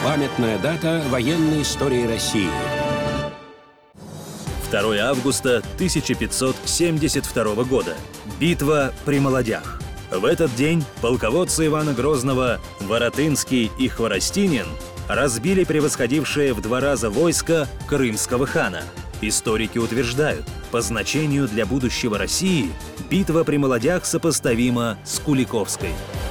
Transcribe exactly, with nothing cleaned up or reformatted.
Памятная дата военной истории России. второе августа тысяча пятьсот семьдесят второго года. Битва при Молодях. В этот день полководцы Ивана Грозного Воротынский и Хворостинин разбили превосходившее в два раза войско крымского хана. Историки утверждают, по значению для будущего России битва при Молодях сопоставима с Куликовской.